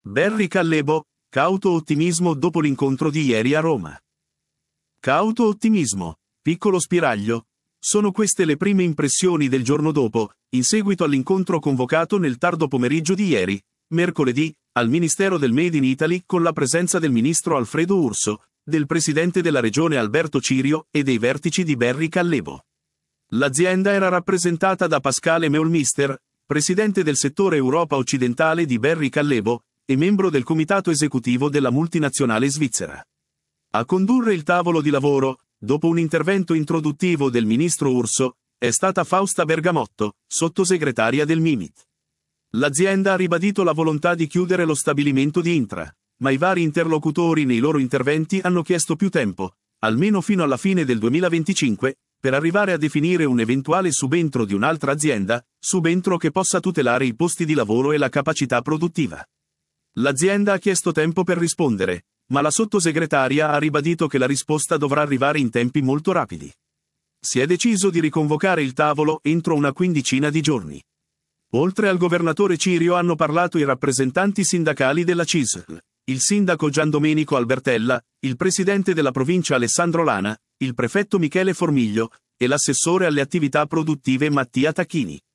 Berri Callebo, cauto ottimismo dopo l'incontro di ieri a Roma. Cauto ottimismo, piccolo spiraglio. Sono queste le prime impressioni del giorno dopo, in seguito all'incontro convocato nel tardo pomeriggio di ieri, mercoledì, al Ministero del Made in Italy con la presenza del ministro Alfredo Urso, del presidente della regione Alberto Cirio e dei vertici di Berri Callebo. L'azienda era rappresentata da Pascale Meulmister, presidente del settore Europa occidentale di Berri Callebo, e membro del comitato esecutivo della multinazionale svizzera. A condurre il tavolo di lavoro, dopo un intervento introduttivo del ministro Urso, è stata Fausta Bergamotto, sottosegretaria del MIMIT. L'azienda ha ribadito la volontà di chiudere lo stabilimento di Intra, ma i vari interlocutori nei loro interventi hanno chiesto più tempo, almeno fino alla fine del 2025, per arrivare a definire un eventuale subentro di un'altra azienda, subentro che possa tutelare i posti di lavoro e la capacità produttiva. L'azienda ha chiesto tempo per rispondere, ma la sottosegretaria ha ribadito che la risposta dovrà arrivare in tempi molto rapidi. Si è deciso di riconvocare il tavolo entro una quindicina di giorni. Oltre al governatore Cirio hanno parlato i rappresentanti sindacali della CISL, il sindaco Giandomenico Albertella, il presidente della provincia Alessandro Lana, il prefetto Michele Formiglio e l'assessore alle attività produttive Mattia Tacchini.